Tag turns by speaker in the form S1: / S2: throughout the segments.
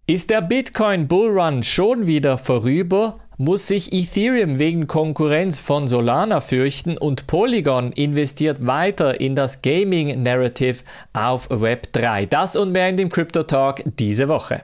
S1: Ist der Bitcoin-Bullrun schon wieder vorüber? Muss sich Ethereum wegen Konkurrenz von Solana fürchten und Polygon investiert weiter in das Gaming-Narrative auf Web3? Das und mehr in dem Crypto Talk diese Woche.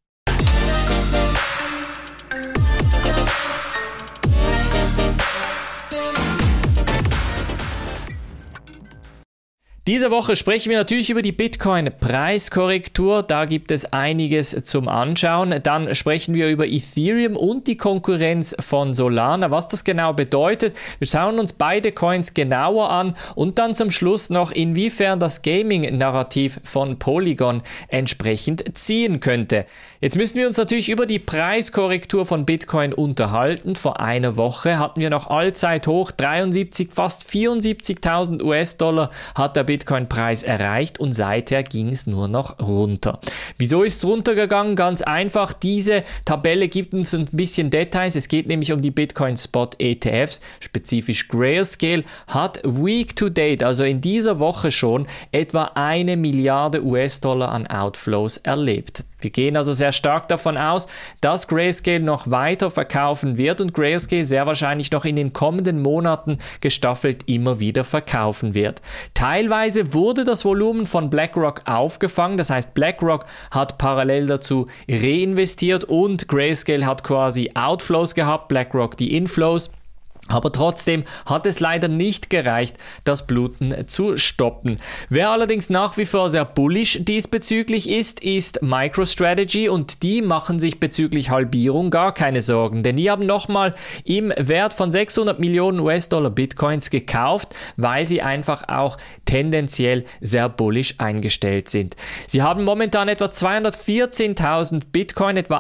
S1: Diese Woche sprechen wir natürlich über die Bitcoin-Preiskorrektur. Da gibt es einiges zum Anschauen. Dann sprechen wir über Ethereum und die Konkurrenz von Solana, was das genau bedeutet. Wir schauen uns beide Coins genauer an und dann zum Schluss noch, inwiefern das Gaming-Narrativ von Polygon entsprechend ziehen könnte. Jetzt müssen wir uns natürlich über die Preiskorrektur von Bitcoin unterhalten. Vor einer Woche hatten wir noch Allzeithoch, 73, fast 74.000 US-Dollar hat der Bitcoin-Preis erreicht und seither ging es nur noch runter. Wieso ist es runtergegangen? Ganz einfach, diese Tabelle gibt uns ein bisschen Details. Es geht nämlich um die Bitcoin-Spot-ETFs, spezifisch Grayscale, hat Week to Date, also in dieser Woche schon, etwa 1 Milliarde US-Dollar an Outflows erlebt. Wir gehen also sehr stark davon aus, dass Grayscale noch weiter verkaufen wird und Grayscale sehr wahrscheinlich noch in den kommenden Monaten gestaffelt immer wieder verkaufen wird. Teilweise wurde das Volumen von BlackRock aufgefangen, das heißt BlackRock hat parallel dazu reinvestiert und Grayscale hat quasi Outflows gehabt, BlackRock die Inflows. Aber trotzdem hat es leider nicht gereicht, das Bluten zu stoppen. Wer allerdings nach wie vor sehr bullish diesbezüglich ist MicroStrategy und die machen sich bezüglich Halbierung gar keine Sorgen, denn die haben nochmal im Wert von 600 Millionen US-Dollar Bitcoins gekauft, weil sie einfach auch tendenziell sehr bullish eingestellt sind. Sie haben momentan etwa 214.000 Bitcoin, etwa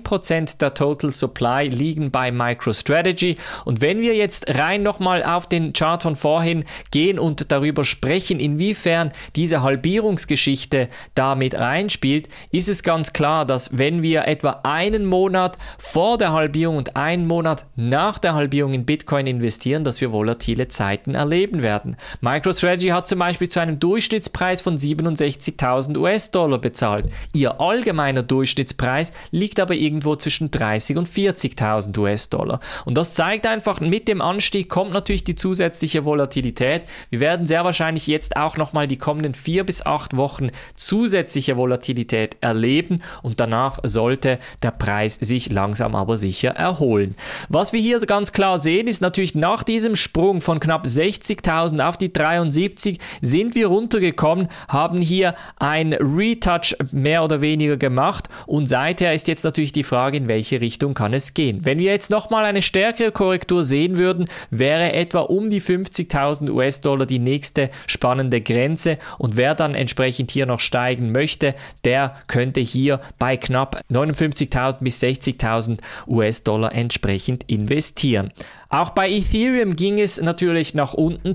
S1: 1% der Total Supply liegen bei MicroStrategy und wenn wir jetzt rein nochmal auf den Chart von vorhin gehen und darüber sprechen, inwiefern diese Halbierungsgeschichte damit reinspielt, ist es ganz klar, dass wenn wir etwa einen Monat vor der Halbierung und einen Monat nach der Halbierung in Bitcoin investieren, dass wir volatile Zeiten erleben werden. MicroStrategy hat zum Beispiel zu einem Durchschnittspreis von 67.000 US-Dollar bezahlt. Ihr allgemeiner Durchschnittspreis liegt aber irgendwo zwischen 30.000 und 40.000 US-Dollar. Und das zeigt einfach, mit dem Anstieg kommt natürlich die zusätzliche Volatilität. Wir werden sehr wahrscheinlich jetzt auch nochmal die kommenden 4 bis 8 Wochen zusätzliche Volatilität erleben und danach sollte der Preis sich langsam aber sicher erholen. Was wir hier ganz klar sehen, ist natürlich nach diesem Sprung von knapp 60.000 auf die 73 sind wir runtergekommen, haben hier ein Retouch mehr oder weniger gemacht und seither ist jetzt natürlich die Frage, in welche Richtung kann es gehen. Wenn wir jetzt nochmal eine stärkere Korrektur sehen würden, wäre etwa um die 50.000 US-Dollar die nächste spannende Grenze und wer dann entsprechend hier noch steigen möchte, der könnte hier bei knapp 59.000 bis 60.000 US-Dollar entsprechend investieren. Auch bei Ethereum ging es natürlich nach unten,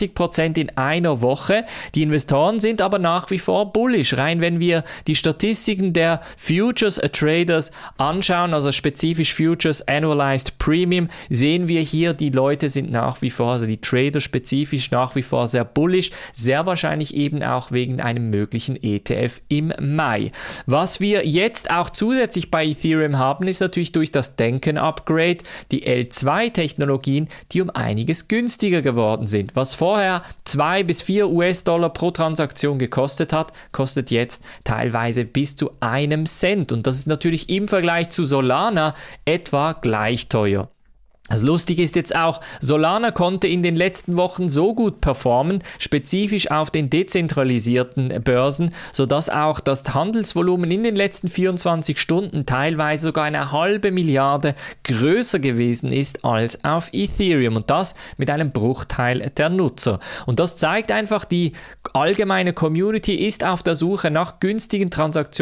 S1: 20% in einer Woche. Die Investoren sind aber nach wie vor bullish. Rein wenn wir die Statistiken der Futures Traders anschauen, also spezifisch Futures Annualized Premium, sehen wir hier, die Leute sind nach wie vor, also die Trader spezifisch nach wie vor sehr bullish, sehr wahrscheinlich eben auch wegen einem möglichen ETF im Mai. Was wir jetzt auch zusätzlich bei Ethereum haben, ist natürlich durch das Denken-Upgrade die L2-Technologien, die um einiges günstiger geworden sind. Was vorher 2 bis 4 US-Dollar pro Transaktion gekostet hat, kostet jetzt teilweise bis zu 1 Cent und das ist natürlich im Vergleich zu Solana etwa gleich teuer. Das Lustige ist jetzt auch, Solana konnte in den letzten Wochen so gut performen, spezifisch auf den dezentralisierten Börsen, sodass auch das Handelsvolumen in den letzten 24 Stunden teilweise sogar 1/2 Milliarde größer gewesen ist als auf Ethereum und das mit einem Bruchteil der Nutzer. Und das zeigt einfach, die allgemeine Community ist auf der Suche nach günstigen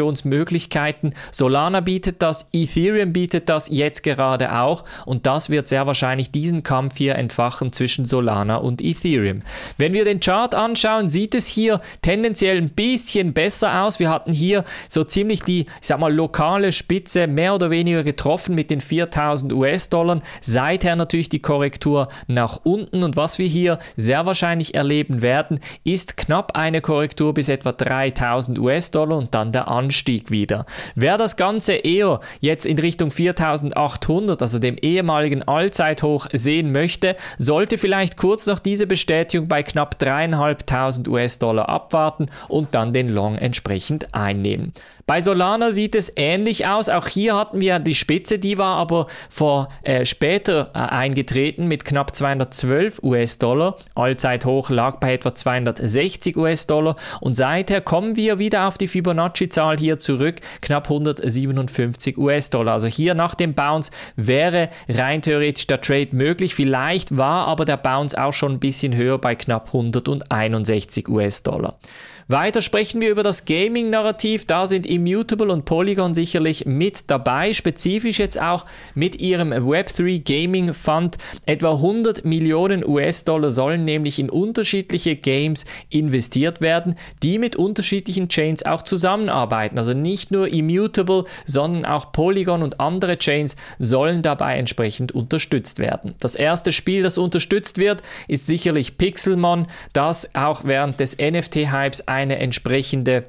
S1: Transaktionsmöglichkeiten. Solana bietet das, Ethereum bietet das jetzt gerade auch und das wird sehr sehr wahrscheinlich diesen Kampf hier entfachen zwischen Solana und Ethereum. Wenn wir den Chart anschauen, sieht es hier tendenziell ein bisschen besser aus. Wir hatten hier so ziemlich die, ich sag mal, lokale Spitze mehr oder weniger getroffen mit den 4.000 US-Dollar. Seither natürlich die Korrektur nach unten und was wir hier sehr wahrscheinlich erleben werden, ist knapp eine Korrektur bis etwa 3.000 US-Dollar und dann der Anstieg wieder. Wer das Ganze eher jetzt in Richtung 4.800, also dem ehemaligen Allzeithoch sehen möchte, sollte vielleicht kurz noch diese Bestätigung bei knapp 3.500 US-Dollar abwarten und dann den Long entsprechend einnehmen. Bei Solana sieht es ähnlich aus. Auch hier hatten wir die Spitze, die war aber später eingetreten mit knapp 212 US-Dollar. Allzeithoch lag bei etwa 260 US-Dollar und seither kommen wir wieder auf die Fibonacci-Zahl hier zurück, knapp 157 US-Dollar. Also hier nach dem Bounce wäre rein theoretisch der Trade möglich. Vielleicht war aber der Bounce auch schon ein bisschen höher bei knapp 161 US-Dollar. Weiter sprechen wir über das Gaming-Narrativ. Da sind Immutable und Polygon sicherlich mit dabei, spezifisch jetzt auch mit ihrem Web3 Gaming Fund. Etwa 100 Millionen US-Dollar sollen nämlich in unterschiedliche Games investiert werden, die mit unterschiedlichen Chains auch zusammenarbeiten. Also nicht nur Immutable, sondern auch Polygon und andere Chains sollen dabei entsprechend unterstützt werden. Das erste Spiel, das unterstützt wird, ist sicherlich Pixelmon, das auch während des NFT-Hypes eine entsprechende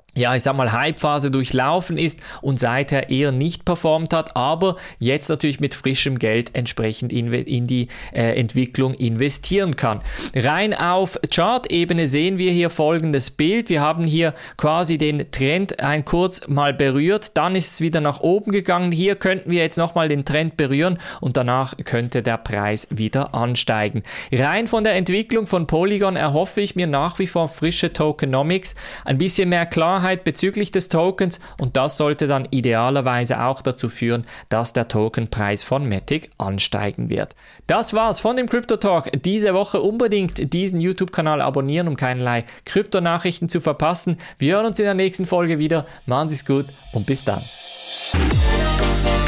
S1: Hypephase durchlaufen ist und seither eher nicht performt hat, aber jetzt natürlich mit frischem Geld entsprechend in die Entwicklung investieren kann. Rein auf Chart-Ebene sehen wir hier folgendes Bild. Wir haben hier quasi den Trend kurz mal berührt, dann ist es wieder nach oben gegangen. Hier könnten wir jetzt nochmal den Trend berühren und danach könnte der Preis wieder ansteigen. Rein von der Entwicklung von Polygon erhoffe ich mir nach wie vor frische Tokenomics, ein bisschen mehr Klarheit bezüglich des Tokens und das sollte dann idealerweise auch dazu führen, dass der Tokenpreis von Matic ansteigen wird. Das war's von dem Crypto Talk diese Woche. Unbedingt diesen YouTube-Kanal abonnieren, um keinerlei Kryptonachrichten zu verpassen. Wir hören uns in der nächsten Folge wieder. Machen Sie's gut und bis dann.